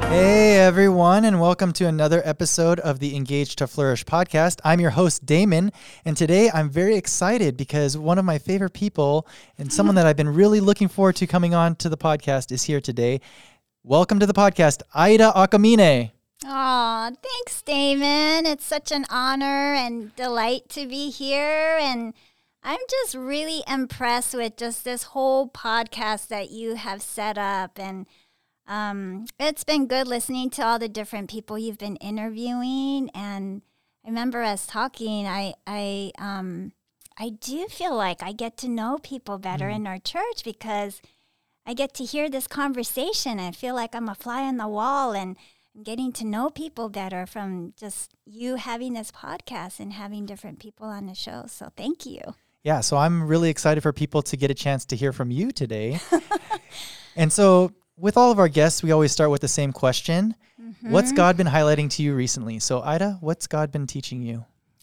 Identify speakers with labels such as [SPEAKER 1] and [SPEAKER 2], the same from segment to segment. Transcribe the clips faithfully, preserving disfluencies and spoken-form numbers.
[SPEAKER 1] Hey everyone, and welcome to another episode of the Engage to Flourish podcast. I'm your host, Damon, and today I'm very excited because one of my favorite people and someone that I've been really looking forward to coming on to the podcast is here today. Welcome to the podcast, Aida Akamine.
[SPEAKER 2] Aw, thanks, Damon. It's such an honor and delight to be here, and I'm just really impressed with just this whole podcast that you have set up, and Um, it's been good listening to all the different people you've been interviewing, and I remember us talking. I I um I do feel like I get to know people better mm. in our church because I get to hear this conversation. I feel like I'm a fly on the wall, and I'm getting to know people better from just you having this podcast and having different people on the show. So thank you.
[SPEAKER 1] Yeah, so I'm really excited for people to get a chance to hear from you today. And so with all of our guests, we always start with the same question. Mm-hmm. What's God been highlighting to you recently? So, Aida, what's God been teaching you?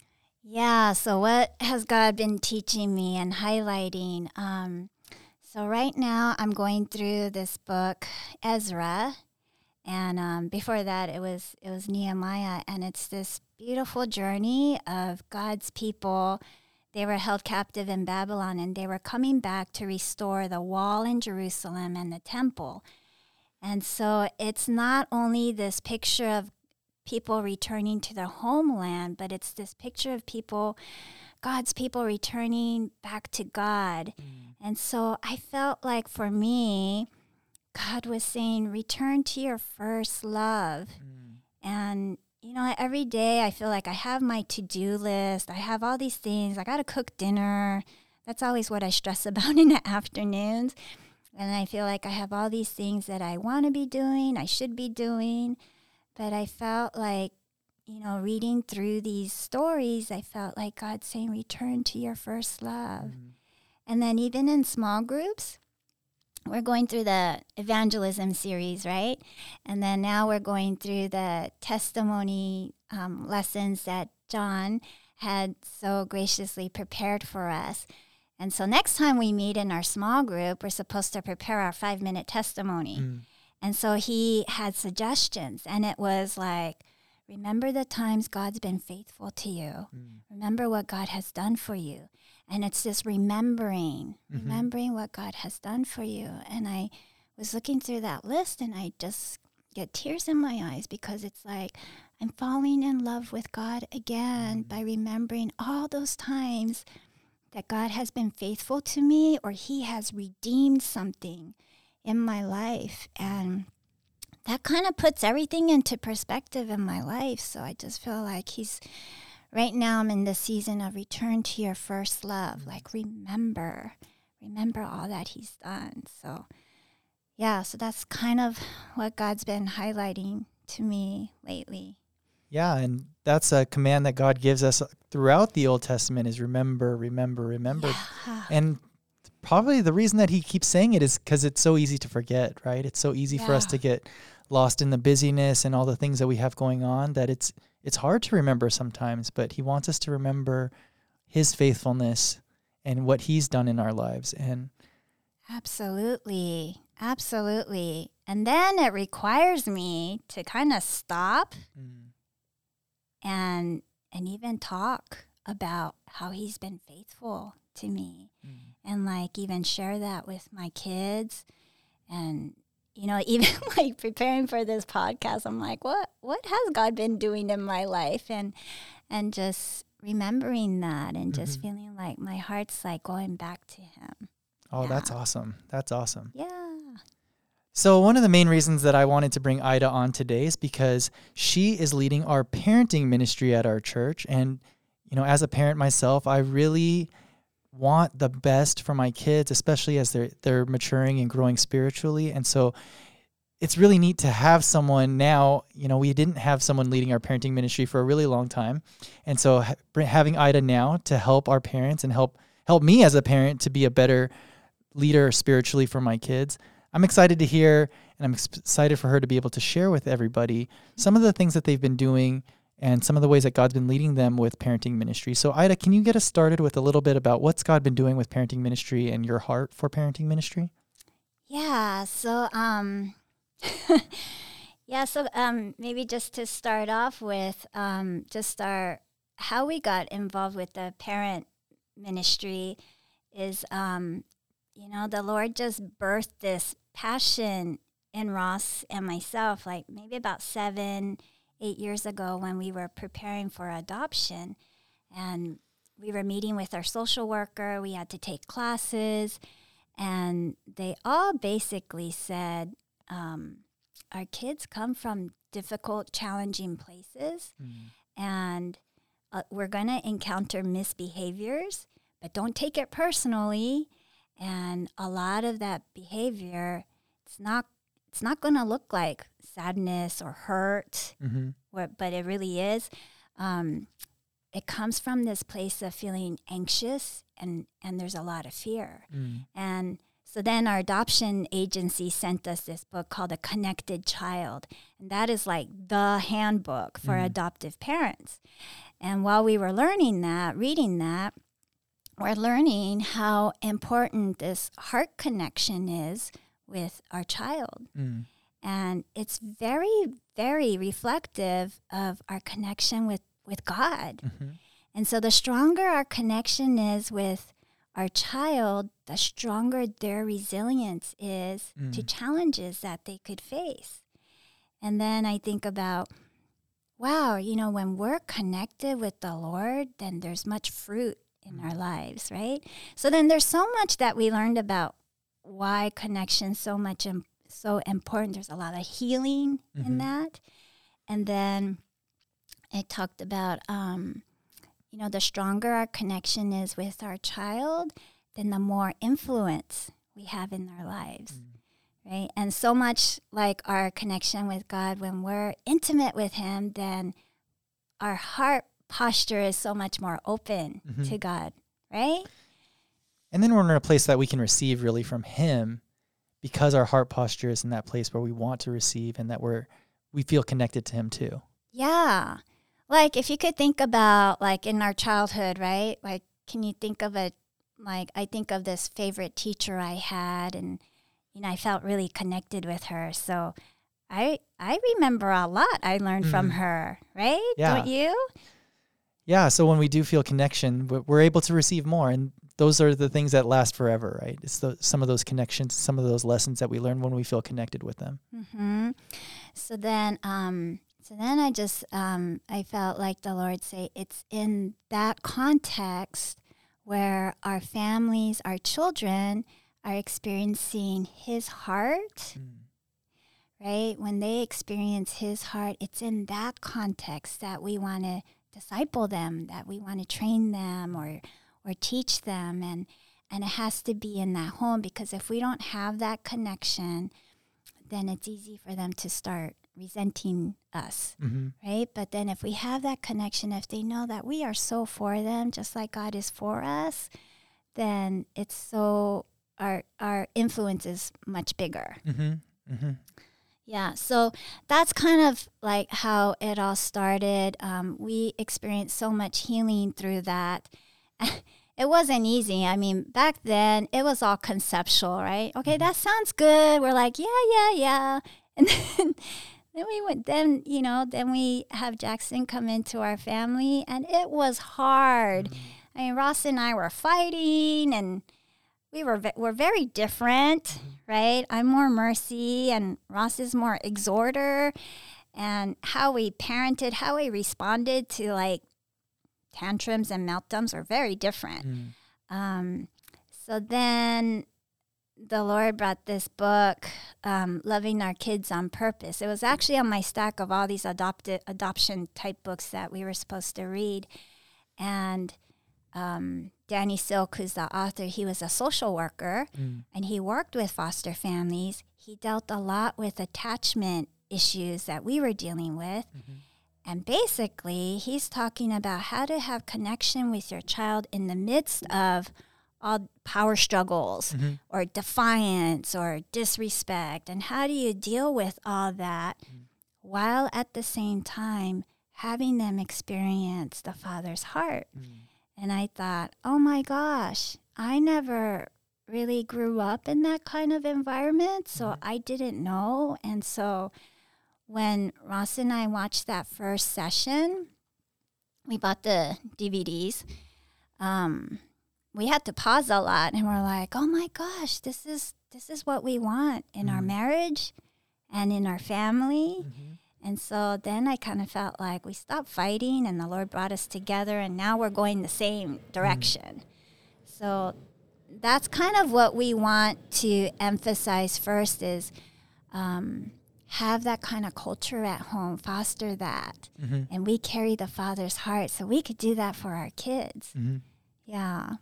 [SPEAKER 2] Yeah, so what has God been teaching me and highlighting? Um, so right now I'm going through this book, Ezra, and um, before that it was it was Nehemiah, and it's this beautiful journey of God's people. They were held captive in Babylon, and they were coming back to restore the wall in Jerusalem and the temple. And so it's not only this picture of people returning to their homeland, but it's this picture of people, God's people returning back to God. Mm. And so I felt like for me, God was saying, return to your first love. Mm. And, you know, every day I feel like I have my to-do list. I have all these things. I got to cook dinner. That's always what I stress about in the afternoons. And I feel like I have all these things that I want to be doing, I should be doing. But I felt like, you know, reading through these stories, I felt like God saying, return to your first love. Mm-hmm. And then even in small groups, we're going through the evangelism series, right? And then now we're going through the testimony um, lessons that John had so graciously prepared for us. And so next time we meet in our small group, we're supposed to prepare our five-minute testimony. Mm. And so he had suggestions, and it was like, remember the times God's been faithful to you. Mm. Remember what God has done for you. And it's this remembering, mm-hmm. remembering what God has done for you. And I was looking through that list, and I just get tears in my eyes because it's like I'm falling in love with God again mm. by remembering all those times that God has been faithful to me, or he has redeemed something in my life. And that kind of puts everything into perspective in my life. So I just feel like he's, right now I'm in the season of return to your first love. Like remember, remember all that he's done. So yeah, so that's kind of what God's been highlighting to me lately.
[SPEAKER 1] Yeah, and that's a command that God gives us throughout the Old Testament is remember, remember, remember.
[SPEAKER 2] Yeah.
[SPEAKER 1] And probably the reason that he keeps saying it is because it's so easy to forget, right? It's so easy yeah. for us to get lost in the busyness and all the things that we have going on that it's it's hard to remember sometimes, but he wants us to remember his faithfulness and what he's done in our lives. And
[SPEAKER 2] Absolutely, absolutely. And then it requires me to kind of stop mm. and and even talk about how he's been faithful to me mm. and like even share that with my kids. And, you know, even like preparing for this podcast, I'm like, what what has God been doing in my life? And and just remembering that and mm-hmm. just feeling like my heart's like going back to him.
[SPEAKER 1] Oh, yeah. That's awesome. That's awesome.
[SPEAKER 2] Yeah.
[SPEAKER 1] So one of the main reasons that I wanted to bring Aida on today is because she is leading our parenting ministry at our church. And, you know, as a parent myself, I really want the best for my kids, especially as they're they're maturing and growing spiritually. And so it's really neat to have someone now. You know, we didn't have someone leading our parenting ministry for a really long time. And so ha- having Aida now to help our parents and help help me as a parent to be a better leader spiritually for my kids, I'm excited to hear, and I'm excited for her to be able to share with everybody some of the things that they've been doing and some of the ways that God's been leading them with parenting ministry. So Aida, can you get us started with a little bit about what's God been doing with parenting ministry and your heart for parenting ministry?
[SPEAKER 2] Yeah, so, um, Yeah, so um, maybe just to start off with, um, just our how we got involved with the parent ministry is, um, you know, the Lord just birthed this passion in Ross and myself, like maybe about seven, eight years ago when we were preparing for adoption. And we were meeting with our social worker. We had to take classes. And they all basically said, um, our kids come from difficult, challenging places. Mm. And uh, we're going to encounter misbehaviors, but don't take it personally. And a lot of that behavior, it's not it's not going to look like sadness or hurt, mm-hmm. what, but it really is. Um, it comes from this place of feeling anxious, and, and there's a lot of fear. Mm. And so then our adoption agency sent us this book called A Connected Child, and that is like the handbook for mm. adoptive parents. And while we were learning that, reading that, we're learning how important this heart connection is with our child. Mm. And it's very, very reflective of our connection with, with God. Mm-hmm. And so the stronger our connection is with our child, the stronger their resilience is mm. to challenges that they could face. And then I think about, wow, you know, when we're connected with the Lord, then there's much fruit in mm. our lives, right? So then there's so much that we learned about why connection so much im- so important. There's a lot of healing mm-hmm. in that. And then it talked about, um, you know, the stronger our connection is with our child, then the more influence we have in their lives, mm. right? And so much like our connection with God, when we're intimate with him, then our heart posture is so much more open mm-hmm. to God, right?
[SPEAKER 1] And then we're in a place that we can receive really from him because our heart posture is in that place where we want to receive and that we're we feel connected to him too.
[SPEAKER 2] Yeah. Like if you could think about like in our childhood, right? Like can you think of a like I think of this favorite teacher I had, and you know, I felt really connected with her. So I I remember a lot I learned mm. from her, right?
[SPEAKER 1] Yeah.
[SPEAKER 2] Don't you?
[SPEAKER 1] Yeah, so when we do feel connection, we're able to receive more, and those are the things that last forever, right? It's the, some of those connections, some of those lessons that we learn when we feel connected with them.
[SPEAKER 2] Mm-hmm. So then, um, so then I just, um, I felt like the Lord say, it's in that context where our families, our children are experiencing his heart, mm. right? When they experience his heart, it's in that context that we want to disciple them, that we want to train them or or teach them, and and it has to be in that home, because if we don't have that connection, then it's easy for them to start resenting us, mm-hmm. right? But then if we have that connection, if they know that we are so for them, just like God is for us, then it's so, our our influence is much bigger. Mm-hmm. Mm-hmm. Yeah, so that's kind of like how it all started. Um, we experienced so much healing through that. It wasn't easy. I mean, back then, it was all conceptual, right? Okay, that sounds good. We're like, yeah, yeah, yeah. And then, then we went, then, you know, then we have Jackson come into our family, and it was hard. Mm-hmm. I mean, Ross and I were fighting, and we were we're very different, mm-hmm. right? I'm more mercy, and Ross is more exhorter. And how we parented, how we responded to like tantrums and meltdowns are very different. Mm. Um, so then the Lord brought this book, um, Loving Our Kids on Purpose. It was actually on my stack of all these adopted adoption type books that we were supposed to read. And um, Danny Silk, who's the author, he was a social worker, mm. and he worked with foster families. He dealt a lot with attachment issues that we were dealing with. Mm-hmm. And basically, he's talking about how to have connection with your child in the midst of all power struggles, mm-hmm. or defiance or disrespect. And how do you deal with all that mm-hmm. while at the same time having them experience the Father's heart? Mm-hmm. And I thought, oh my gosh, I never really grew up in that kind of environment, so mm-hmm. I didn't know. And so when Ross and I watched that first session, we bought the D V Ds. Um, we had to pause a lot, and we're like, "Oh my gosh, this is this is what we want in mm-hmm. our marriage and in our family." Mm-hmm. And so then I kind of felt like we stopped fighting, and the Lord brought us together, and now we're going the same direction. Mm-hmm. So that's kind of what we want to emphasize first is um, have that kind of culture at home, foster that. Mm-hmm. And we carry the Father's heart, so we could do that for our kids. Mm-hmm. Yeah.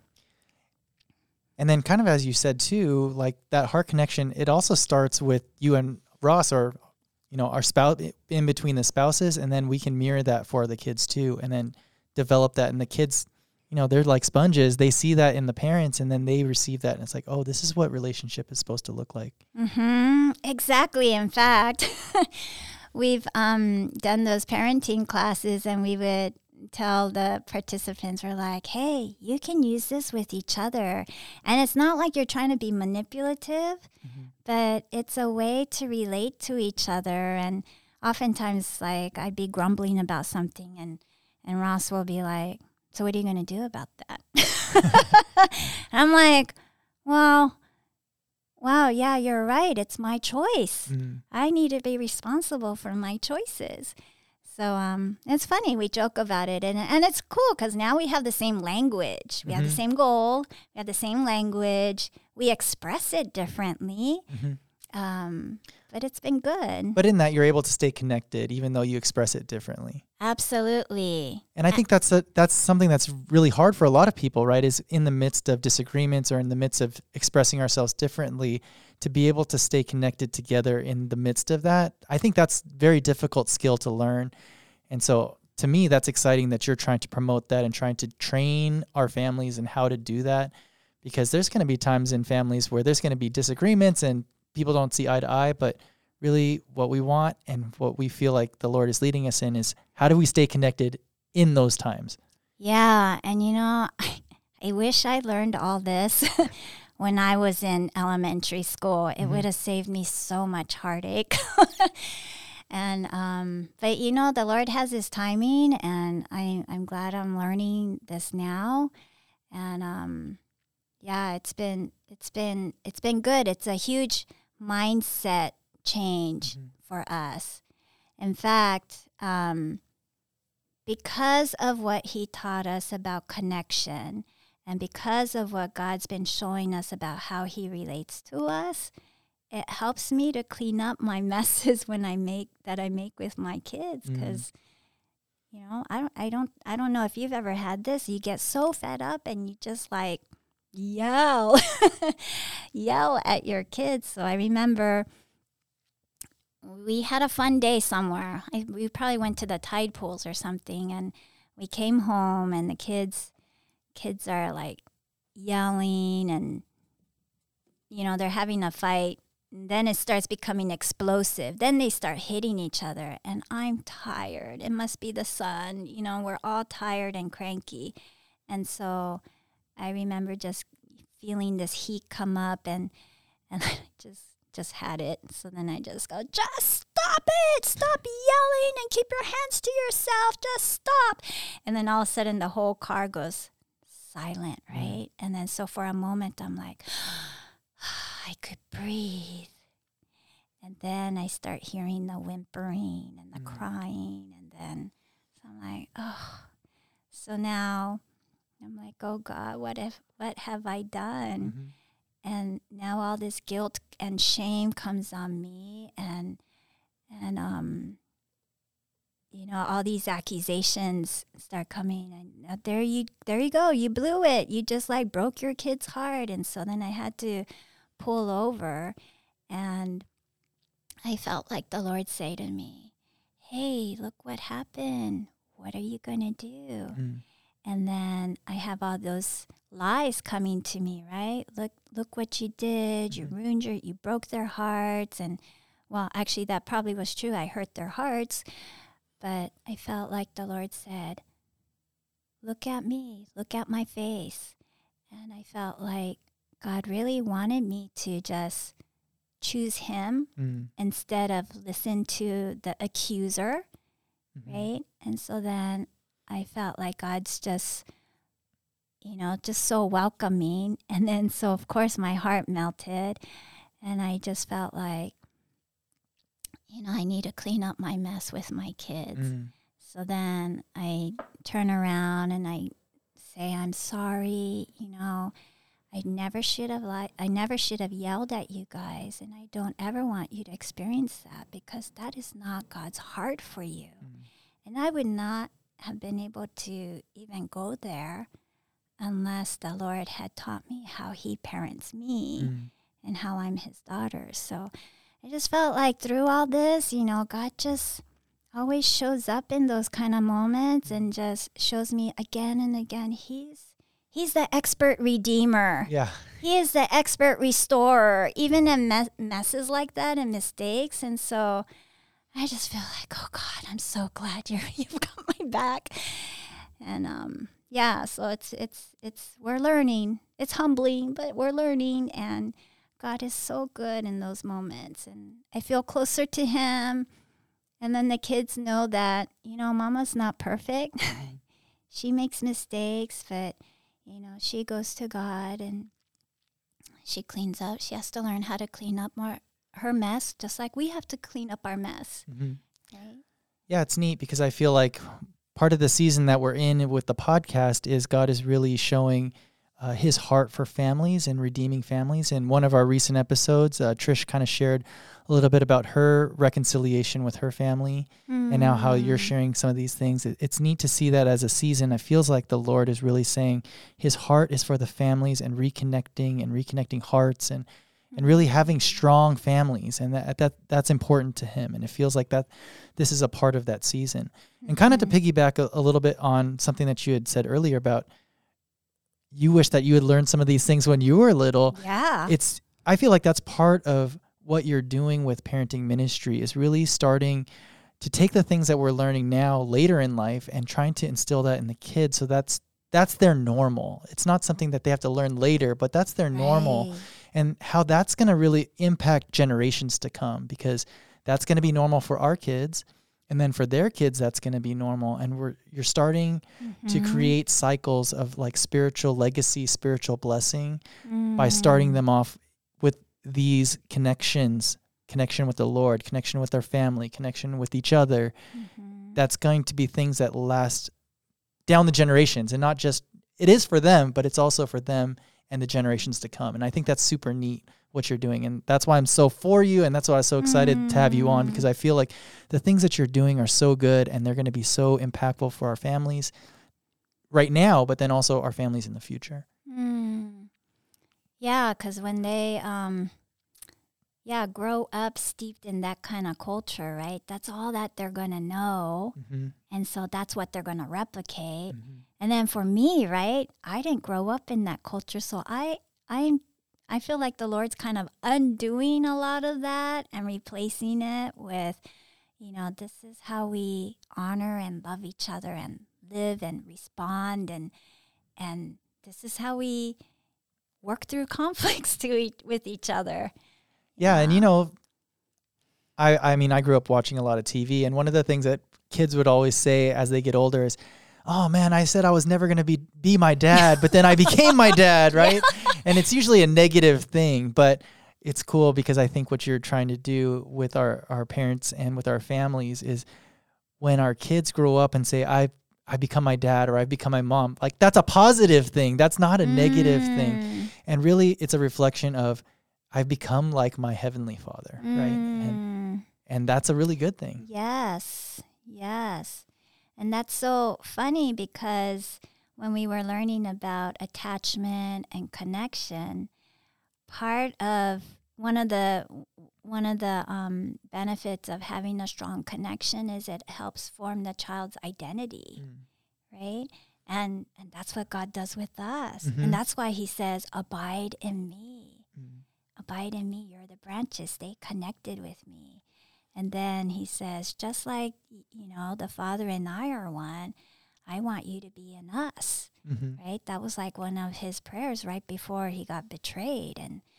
[SPEAKER 1] And then kind of as you said too, like that heart connection, it also starts with you and Ross, or, you know, our spouse, in between the spouses, and then we can mirror that for the kids too, and then develop that. And the kids, you know, they're like sponges. They see that in the parents, and then they receive that, and it's like, oh, this is what relationship is supposed to look like.
[SPEAKER 2] Mm-hmm. Exactly. In fact, we've um, done those parenting classes, and we would tell the participants, we're like, hey, you can use this with each other. And it's not like you're trying to be manipulative, mm-hmm. but it's a way to relate to each other. And oftentimes, like, I'd be grumbling about something, and, and Ross will be like, so what are you going to do about that? I'm like, well, wow, yeah, you're right. It's my choice. Mm-hmm. I need to be responsible for my choices. So um, it's funny. We joke about it, and and it's cool because now we have the same language. We mm-hmm. have the same goal. We have the same language. We express it differently, mm-hmm. um, but it's been good.
[SPEAKER 1] But in that, you're able to stay connected, even though you express it differently.
[SPEAKER 2] Absolutely.
[SPEAKER 1] And I think that's a, that's something that's really hard for a lot of people, right? Is in the midst of disagreements or in the midst of expressing ourselves differently, to be able to stay connected together in the midst of that. I think that's very difficult skill to learn. And so to me, that's exciting that you're trying to promote that and trying to train our families in how to do that, because there's going to be times in families where there's going to be disagreements and people don't see eye to eye, but really what we want and what we feel like the Lord is leading us in is how do we stay connected in those times?
[SPEAKER 2] Yeah. And you know, I, I wish I learned all this when I was in elementary school. It mm-hmm. would have saved me so much heartache. and um, but you know, the Lord has His timing, and I, I'm glad I'm learning this now. And um, yeah, it's been it's been it's been good. It's a huge mindset change mm-hmm. for us. In fact, um, because of what He taught us about connection, and because of what God's been showing us about how He relates to us, it helps me to clean up my messes when I make that I make with my kids. Because, mm. you know, I don't, I don't, I don't know if you've ever had this. You get so fed up and you just like yell, yell at your kids. So I remember we had a fun day somewhere. I, we probably went to the tide pools or something, and we came home, and the kids. Kids are like yelling, and you know, they're having a fight. And then it starts becoming explosive. Then they start hitting each other, and I'm tired. It must be the sun. You know, we're all tired and cranky. And so I remember just feeling this heat come up, and and I just just had it. So then I just go, just stop it. Stop yelling and keep your hands to yourself. Just stop. And then all of a sudden the whole car goes silent, right? Mm. And then so for a moment I'm like, I could breathe. And then I start hearing the whimpering and the mm. crying, and then so I'm like, oh. So now I'm like, oh God, what if what have I done? Mm-hmm. And now all this guilt and shame comes on me, and and um you know, all these accusations start coming, and there you there you go, you blew it. You just like broke your kid's heart. And so then I had to pull over, and I felt like the Lord say to me, hey, look what happened. What are you going to do? Mm. And then I have all those lies coming to me, right? Look, look what you did. Mm-hmm. You ruined your, you broke their hearts. And well, actually that probably was true. I hurt their hearts. But I felt like the Lord said, look at me, look at my face. And I felt like God really wanted me to just choose him
[SPEAKER 1] Mm.
[SPEAKER 2] instead of listen to the accuser,
[SPEAKER 1] Mhm.
[SPEAKER 2] right? And so then I felt like God's just, you know, just so welcoming. And then so of course my heart melted, and I just felt like, you know, I need to clean up my mess with my kids.
[SPEAKER 1] Mm.
[SPEAKER 2] So then I turn around and I say, I'm sorry, you know, I never should have li- I never should have yelled at you guys, and I don't ever want you to experience that, because that is not God's heart for you.
[SPEAKER 1] Mm.
[SPEAKER 2] And I would not have been able to even go there unless the Lord had taught me how he parents me
[SPEAKER 1] Mm.
[SPEAKER 2] and how I'm his daughter. So I just felt like through all this, you know, God just always shows up in those kind of moments and just shows me again and again, he's He's the expert redeemer.
[SPEAKER 1] Yeah.
[SPEAKER 2] He is the expert restorer, even in me- messes like that and mistakes. And so I just feel like, oh God, I'm so glad you're you've got my back. And um, yeah, so it's it's it's we're learning. It's humbling, but we're learning, and God is so good in those moments. And I feel closer to him. And then the kids know that, you know, Mama's not perfect. She makes mistakes, but you know, she goes to God and she cleans up. She has to learn how to clean up more her mess, just like we have to clean up our mess.
[SPEAKER 1] Mm-hmm.
[SPEAKER 2] Right?
[SPEAKER 1] Yeah, it's neat because I feel like part of the season that we're in with the podcast is God is really showing uh, his heart for families and redeeming families. In one of our recent episodes, uh, Trish kind of shared a little bit about her reconciliation with her family,
[SPEAKER 2] Mm.
[SPEAKER 1] and now how you're sharing some of these things. It, it's neat to see that as a season. It feels like the Lord is really saying his heart is for the families and reconnecting and reconnecting hearts and and really having strong families, and that that that's important to him. And it feels like that this is a part of that season. Mm-hmm. And kind of to piggyback a, a little bit on something that you had said earlier about you wish that you had learned some of these things when you were little.
[SPEAKER 2] Yeah.
[SPEAKER 1] It's I feel like that's part of what you're doing with parenting ministry, is really starting to take the things that we're learning now later in life and trying to instill that in the kids. So that's that's their normal. It's not something that they have to learn later, but that's their normal.
[SPEAKER 2] Right.
[SPEAKER 1] And how that's going to really impact generations to come, because that's going to be normal for our kids. And then for their kids, that's going to be normal. And we're you're starting
[SPEAKER 2] Mm-hmm.
[SPEAKER 1] to create cycles of like spiritual legacy, spiritual blessing
[SPEAKER 2] Mm.
[SPEAKER 1] by starting them off with these connections, connection with the Lord, connection with their family, connection with each other.
[SPEAKER 2] Mm-hmm.
[SPEAKER 1] That's going to be things that last down the generations, and not just, it is for them, but it's also for them and the generations to come. And I think that's super neat what you're doing. And that's why I'm so for you. And that's why I'm so excited mm. to have you on, because I feel like the things that you're doing are so good, and they're going to be so impactful for our families right now, but then also our families in the future.
[SPEAKER 2] Mm. Yeah, because when they, um, yeah, grow up steeped in that kind of culture, right? That's all that they're going to know.
[SPEAKER 1] Mm-hmm.
[SPEAKER 2] And so that's what they're going to replicate.
[SPEAKER 1] Mm-hmm.
[SPEAKER 2] And then for me, right, I didn't grow up in that culture. So I, I, I feel like the Lord's kind of undoing a lot of that and replacing it with, you know, this is how we honor and love each other and live and respond. And, and this is how we work through conflicts to e- with each other.
[SPEAKER 1] Yeah, and you know, I I mean, I grew up watching a lot of T V, and one of the things that kids would always say as they get older is, "Oh man, I said I was never going to be be my dad, but then I became my dad," right? Yeah. And it's usually a negative thing, but it's cool because I think what you're trying to do with our, our parents and with our families is when our kids grow up and say, I I become my dad or I've become my mom, like that's a positive thing. That's not a mm. negative thing. And really it's a reflection of I've become like my heavenly Father, mm. right? And and that's a really good thing.
[SPEAKER 2] Yes, yes. And that's so funny because when we were learning about attachment and connection, part of one of the one of the um, benefits of having a strong connection is it helps form the child's identity, mm. right? And and that's what God does with us. Mm-hmm. And that's why he says, abide in me. Mm. Abide in me. You're the branches. Stay connected with me. And then he says, just like, you know, the Father and I are one, I want you to be in us, mm-hmm. right? That was like one of his prayers right before he got betrayed. And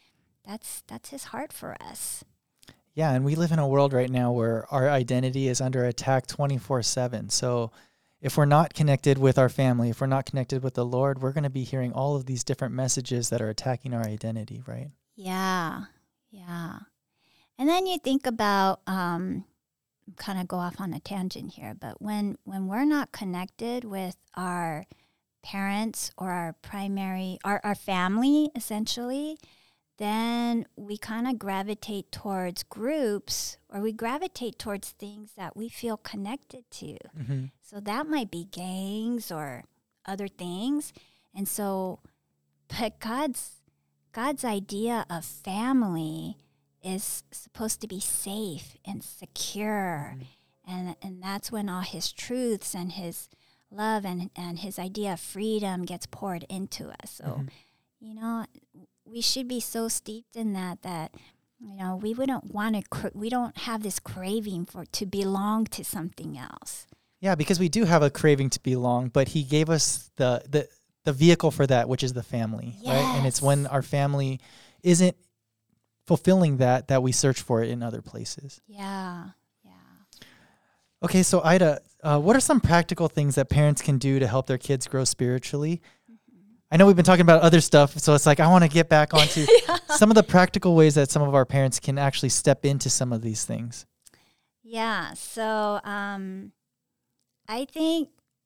[SPEAKER 2] that's that's his heart for us.
[SPEAKER 1] Yeah, and we live in a world right now where our identity is under attack twenty-four seven. So if we're not connected with our family, if we're not connected with the Lord, we're going to be hearing all of these different messages that are attacking our identity, right?
[SPEAKER 2] Yeah, yeah. And then you think about, um, kind of go off on a tangent here, but when, when we're not connected with our parents or our primary, our, our family, essentially, then we kind of gravitate towards groups, or we gravitate towards things that we feel connected to.
[SPEAKER 1] Mm-hmm.
[SPEAKER 2] So that might be gangs or other things. And so, but God's God's idea of family is supposed to be safe and secure. Mm-hmm. And and that's when all his truths and his love and, and his idea of freedom gets poured into us. So, mm-hmm. you know, we should be so steeped in that that, you know, we wouldn't want to, cra- we don't have this craving for to belong to something else.
[SPEAKER 1] Yeah, because we do have a craving to belong, but he gave us the the, the vehicle for that, which is the family,
[SPEAKER 2] yes.
[SPEAKER 1] right? And it's when our family isn't fulfilling that, that we search for it in other places.
[SPEAKER 2] Yeah, yeah.
[SPEAKER 1] Okay, so Ida, uh, what are some practical things that parents can do to help their kids grow spiritually? I know we've been talking about other stuff, so it's like I want to get back onto yeah. some of the practical ways that some of our parents can actually step into some of these things.
[SPEAKER 2] Yeah, so um, I think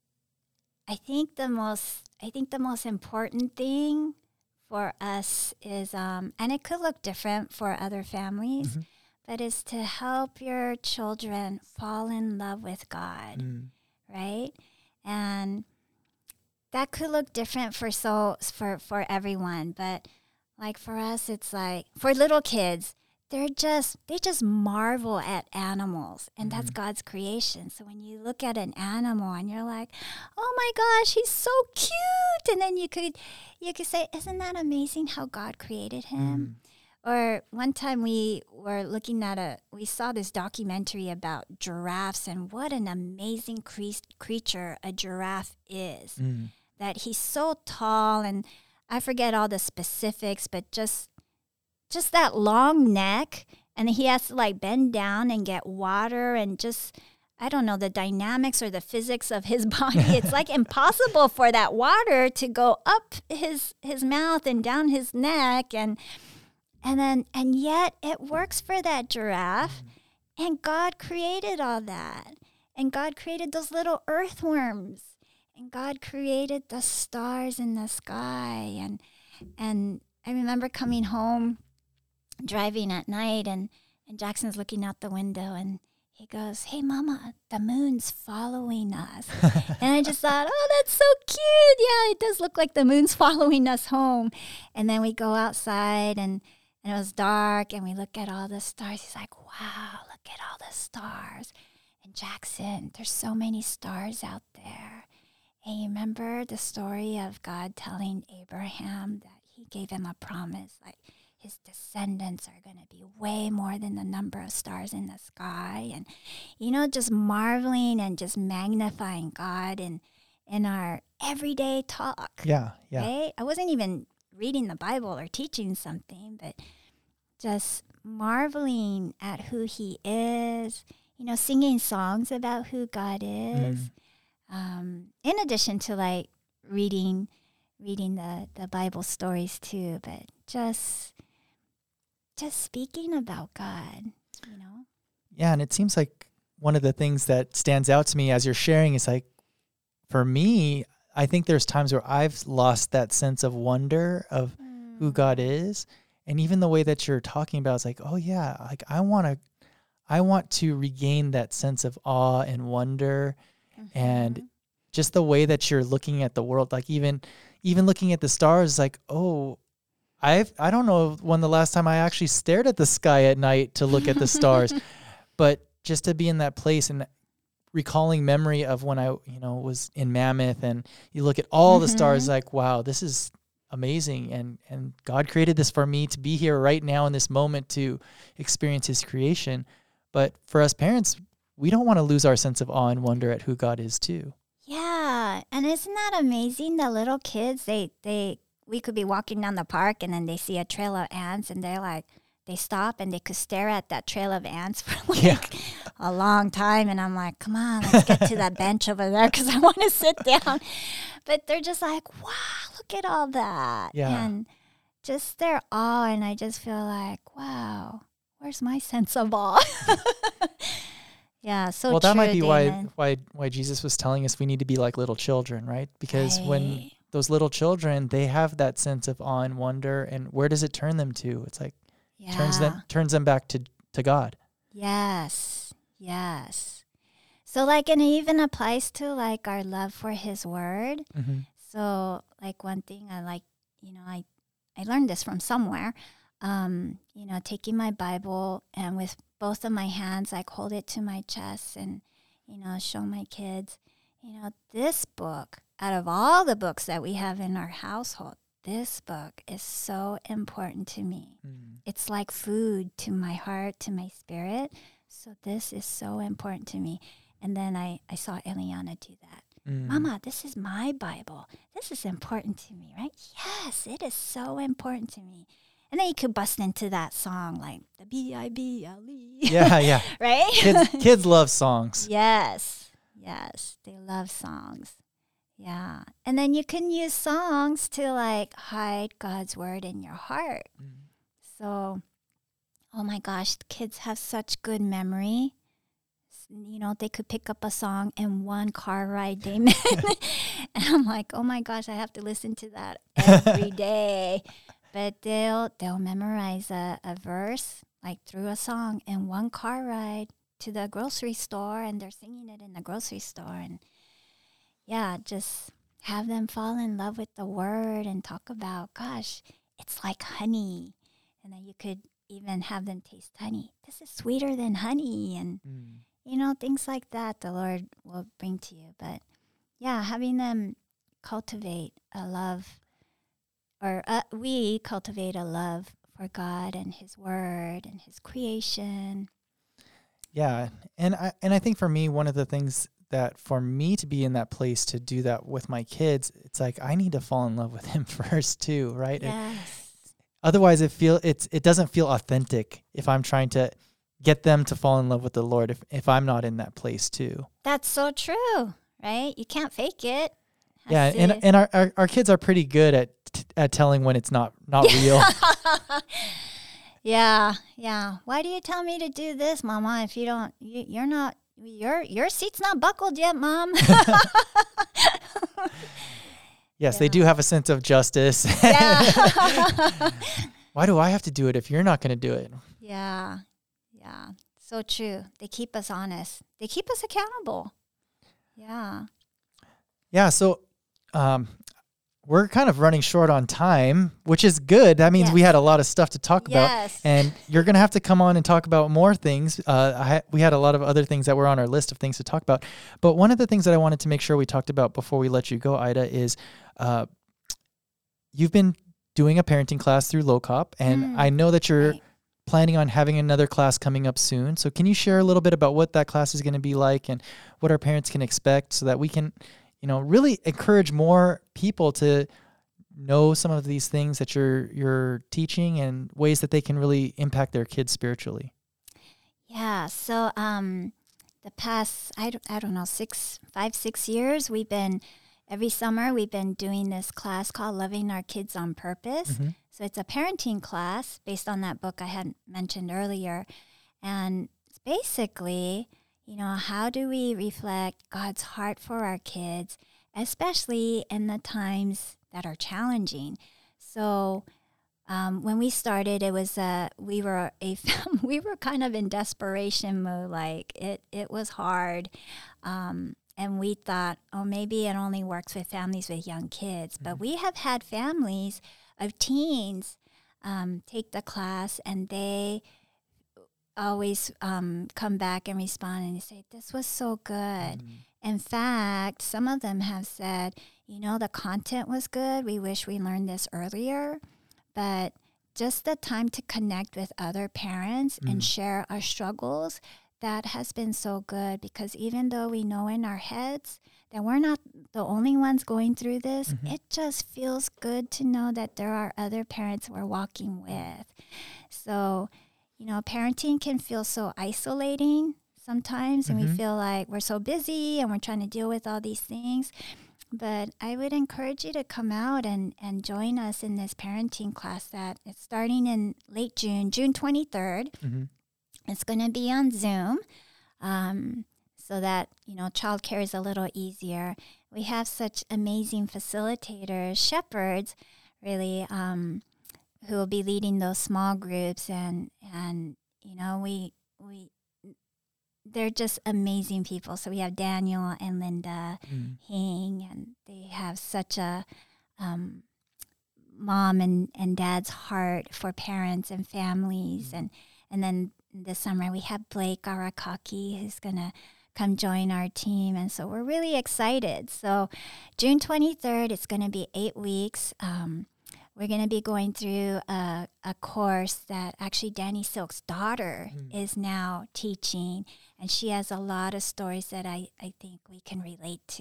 [SPEAKER 2] I think the most I think the most important thing for us is, um, and it could look different for other families, mm-hmm. but is to help your children fall in love with God, mm. right? And that could look different for so for, for everyone, but like for us, it's like for little kids, they're just they just marvel at animals, and mm-hmm. that's God's creation. So when you look at an animal and you're like, "Oh my gosh, he's so cute," and then you could you could say, "Isn't that amazing how God created him?" Mm. Or one time we were looking at a we saw this documentary about giraffes and what an amazing cre- creature a giraffe is. Mm. That he's so tall, and I forget all the specifics, but just just that long neck, and he has to like bend down and get water, and just I don't know the dynamics or the physics of his body. It's like impossible for that water to go up his his mouth and down his neck, and and then and yet it works for that giraffe. And God created all that, and God created those little earthworms. And God created the stars in the sky. And and I remember coming home, driving at night, and, and Jackson's looking out the window, and he goes, "Hey, Mama, the moon's following us." And I just thought, oh, that's so cute. Yeah, it does look like the moon's following us home. And then we go outside, and, and it was dark, and we look at all the stars. He's like, "Wow, look at all the stars." And Jackson, there's so many stars out there. And you remember the story of God telling Abraham that he gave him a promise, like his descendants are going to be way more than the number of stars in the sky. And, you know, just marveling and just magnifying God in, in our everyday talk.
[SPEAKER 1] Yeah, yeah.
[SPEAKER 2] Right? I wasn't even reading the Bible or teaching something, but just marveling at who he is, you know, singing songs about who God is. Mm. Um, in addition to like reading, reading the, the Bible stories too, but just, just speaking about God, you know?
[SPEAKER 1] Yeah. And it seems like one of the things that stands out to me as you're sharing is like, for me, I think there's times where I've lost that sense of wonder of mm. who God is. And even the way that you're talking about is like, oh yeah, like I want to, I want to regain that sense of awe and wonder. Mm-hmm. And just the way that you're looking at the world, like even even looking at the stars, like, oh, I've, I don't know when the last time I actually stared at the sky at night to look at the stars, but just to be in that place and recalling memory of when I, you know, was in Mammoth, and you look at all mm-hmm. the stars, like, wow, this is amazing. And, and God created this for me to be here right now in this moment to experience his creation. But for us parents, we don't want to lose our sense of awe and wonder at who God is too.
[SPEAKER 2] Yeah. And isn't that amazing? The little kids, they, they, we could be walking down the park and then they see a trail of ants and they're like, they stop and they could stare at that trail of ants for like
[SPEAKER 1] Yeah.
[SPEAKER 2] a long time. And I'm like, come on, let's get to that bench over there because I want to sit down. But they're just like, wow, look at all that.
[SPEAKER 1] Yeah.
[SPEAKER 2] And just their awe. And I just feel like, wow, where's my sense of awe? Yeah, so
[SPEAKER 1] well, that
[SPEAKER 2] true,
[SPEAKER 1] might be
[SPEAKER 2] Damon.
[SPEAKER 1] why why why Jesus was telling us we need to be like little children, right? Because when
[SPEAKER 2] Right.
[SPEAKER 1] those little children, they have that sense of awe and wonder, and where does it turn them to? It's like
[SPEAKER 2] Yeah.
[SPEAKER 1] turns them turns them back to to God.
[SPEAKER 2] Yes, yes. So like, and it even applies to like our love for His Word.
[SPEAKER 1] Mm-hmm.
[SPEAKER 2] So like one thing I like, you know, I, I learned this from somewhere, um, you know, taking my Bible and with both of my hands, like hold it to my chest and, you know, show my kids, you know, this book, out of all the books that we have in our household, this book is so important to me.
[SPEAKER 1] Mm.
[SPEAKER 2] It's like food to my heart, to my spirit. So this is so important to me. And then I, I saw Eliana do that.
[SPEAKER 1] Mm.
[SPEAKER 2] Mama, this is my Bible. This is important to me, right? Yes, it is so important to me. And then you could bust into that song like the B I B L E.
[SPEAKER 1] Yeah, yeah.
[SPEAKER 2] Right?
[SPEAKER 1] Kids kids love songs.
[SPEAKER 2] Yes, yes. They love songs. Yeah. And then you can use songs to like hide God's word in your heart.
[SPEAKER 1] Mm.
[SPEAKER 2] So, oh my gosh, kids have such good memory. You know, they could pick up a song in one car ride, Damon. And I'm like, oh my gosh, I have to listen to that every day. But they'll they'll memorize a, a verse, like through a song in one car ride to the grocery store, and they're singing it in the grocery store. And yeah, just have them fall in love with the word and talk about, gosh, it's like honey. And then you could even have them taste honey. This is sweeter than honey. And
[SPEAKER 1] Mm.
[SPEAKER 2] you know, things like that the Lord will bring to you. But yeah, having them cultivate a love, or uh, we cultivate a love for God and His Word and His creation.
[SPEAKER 1] Yeah, and I and I think for me, one of the things that for me to be in that place to do that with my kids, it's like I need to fall in love with Him first too, right? It-
[SPEAKER 2] Yes.
[SPEAKER 1] otherwise, it feel it's it doesn't feel authentic if I'm trying to get them to fall in love with the Lord if if I'm not in that place too.
[SPEAKER 2] That's so true, right? You can't fake it. Has
[SPEAKER 1] Yeah,
[SPEAKER 2] to-
[SPEAKER 1] and and our, our our kids are pretty good at at telling when it's not not real.
[SPEAKER 2] Yeah, yeah. Why do you tell me to do this, Mama? If you don't, you, you're not. Your your seat's not buckled yet, Mom.
[SPEAKER 1] Yes, they
[SPEAKER 2] Yeah.
[SPEAKER 1] do have a sense of justice.
[SPEAKER 2] Yeah.
[SPEAKER 1] Why do I have to do it if you're not going to do it?
[SPEAKER 2] Yeah, yeah. So true. They keep us honest. They keep us accountable. Yeah.
[SPEAKER 1] Yeah, so um, we're kind of running short on time, which is good. That means we
[SPEAKER 2] Yes.
[SPEAKER 1] had a lot of stuff to talk about.
[SPEAKER 2] Yes.
[SPEAKER 1] And you're going to have to come on and talk about more things. Uh, I ha- we had a lot of other things that were on our list of things to talk about. But one of the things that I wanted to make sure we talked about before we let you go, Ida, is uh, you've been doing a parenting class through LoCop, and
[SPEAKER 2] Mm,
[SPEAKER 1] I know that you're
[SPEAKER 2] right.
[SPEAKER 1] planning on having another class coming up soon. So can you share a little bit about what that class is going to be like and what our parents can expect so that we can, you know, really encourage more people to know some of these things that you're you're teaching and ways that they can really impact their kids spiritually?
[SPEAKER 2] Yeah. So um, the past, I don't, I don't know, six, five, six years, we've been, every summer, we've been doing this class called Loving Our Kids on Purpose.
[SPEAKER 1] Mhm.
[SPEAKER 2] So it's a parenting class based on that book I had mentioned earlier. And it's basically, you know, how do we reflect God's heart for our kids, especially in the times that are challenging. So um, when we started, it was uh, we were a we were kind of in desperation mode. Like it it was hard, um, and we thought, oh, maybe it only works with families with young kids. But we have had families of teens um, take the class, and they always um, come back and respond and they say, this was so good.
[SPEAKER 1] Mm.
[SPEAKER 2] In fact, some of them have said, you know, the content was good. We wish we learned this earlier. But just the time to connect with other parents
[SPEAKER 1] Mm.
[SPEAKER 2] and share our struggles, that has been so good, because even though we know in our heads that we're not the only ones going through this, mm-hmm. it just feels good to know that there are other parents we're walking with. So, you know, parenting can feel so isolating sometimes, mm-hmm. and we feel like we're so busy and we're trying to deal with all these things. But I would encourage you to come out and, and join us in this parenting class that is starting in late June, June twenty-third. Mm-hmm. It's going to be on Zoom, um, so that, you know, childcare is a little easier. We have such amazing facilitators, shepherds, really, um, who will be leading those small groups. And, and you know, we we they're just amazing people. So we have Daniel and Linda mm. Hing, and they have such a um, mom and, and dad's heart for parents and families. Mm. And, and then this summer we have Blake Arakaki, who's going to come join our team. And so we're really excited. So June twenty-third, it's going to be eight weeks. Um, we're going to be going through a, a course that actually Danny Silk's daughter mm. is now teaching. And she has a lot of stories that I, I think we can relate to.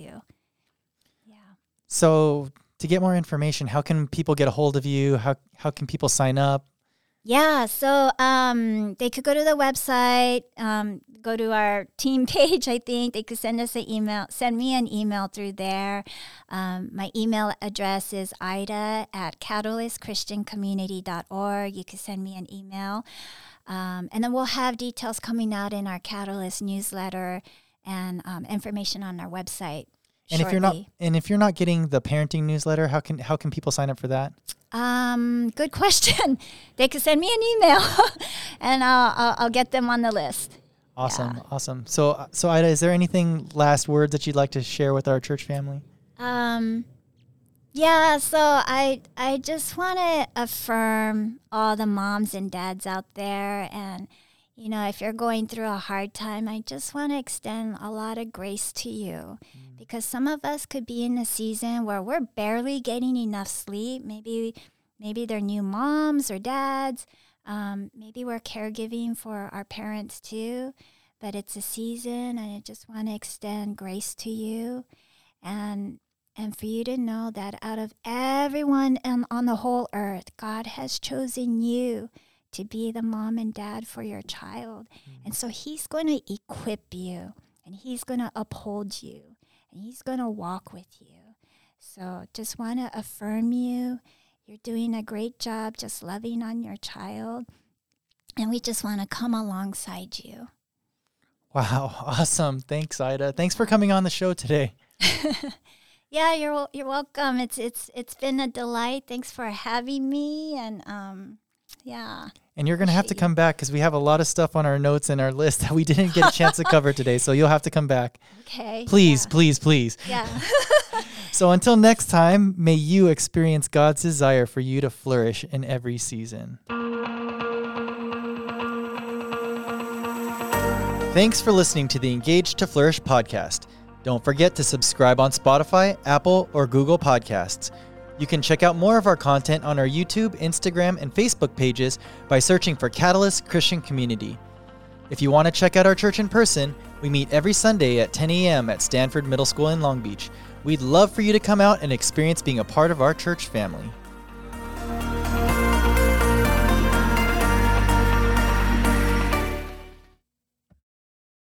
[SPEAKER 2] Yeah.
[SPEAKER 1] So to get more information, how can people get a hold of you? How how can people sign up?
[SPEAKER 2] Yeah, so um, they could go to the website, um, go to our team page, I think. They could send us an email, send me an email through there. Um, my email address is ida at catalyst christian community dot org. You can send me an email. Um, and then we'll have details coming out in our Catalyst newsletter and um, information on our website.
[SPEAKER 1] And shortly. if you're not, and if you're not getting the parenting newsletter, how can how can people sign up for that?
[SPEAKER 2] Um, good question. They can send me an email, and I'll, I'll I'll get them on the list.
[SPEAKER 1] Awesome,
[SPEAKER 2] yeah.
[SPEAKER 1] awesome. So so Ida, is there anything last words that you'd like to share with our church family?
[SPEAKER 2] Um, yeah. So I I just want to affirm all the moms and dads out there, and you know, if you're going through a hard time, I just want to extend a lot of grace to you, mm. because some of us could be in a season where we're barely getting enough sleep. Maybe, maybe they're new moms or dads. Um, maybe we're caregiving for our parents too, but it's a season, and I just want to extend grace to you, and and for you to know that out of everyone on, on the whole earth, God has chosen you to be the mom and dad for your child. Mm. And so he's going to equip you, and he's going to uphold you, and he's going to walk with you. So just want to affirm you. You're doing a great job just loving on your child, and we just want to come alongside you.
[SPEAKER 1] Wow, awesome. Thanks, Ida. Thanks for coming on the show today.
[SPEAKER 2] Yeah, you're you're welcome. It's it's it's been a delight. Thanks for having me, and um yeah.
[SPEAKER 1] And you're going to have to come back, because we have a lot of stuff on our notes and our list that we didn't get a chance to cover today. So you'll have to come back.
[SPEAKER 2] Okay.
[SPEAKER 1] Please,
[SPEAKER 2] yeah.
[SPEAKER 1] please, please.
[SPEAKER 2] Yeah.
[SPEAKER 1] So until next time, may you experience God's desire for you to flourish in every season. Thanks for listening to the Engage to Flourish podcast. Don't forget to subscribe on Spotify, Apple, or Google Podcasts. You can check out more of our content on our YouTube, Instagram, and Facebook pages by searching for Catalyst Christian Community. If you want to check out our church in person, we meet every Sunday at ten a.m. at Stanford Middle School in Long Beach. We'd love for you to come out and experience being a part of our church family.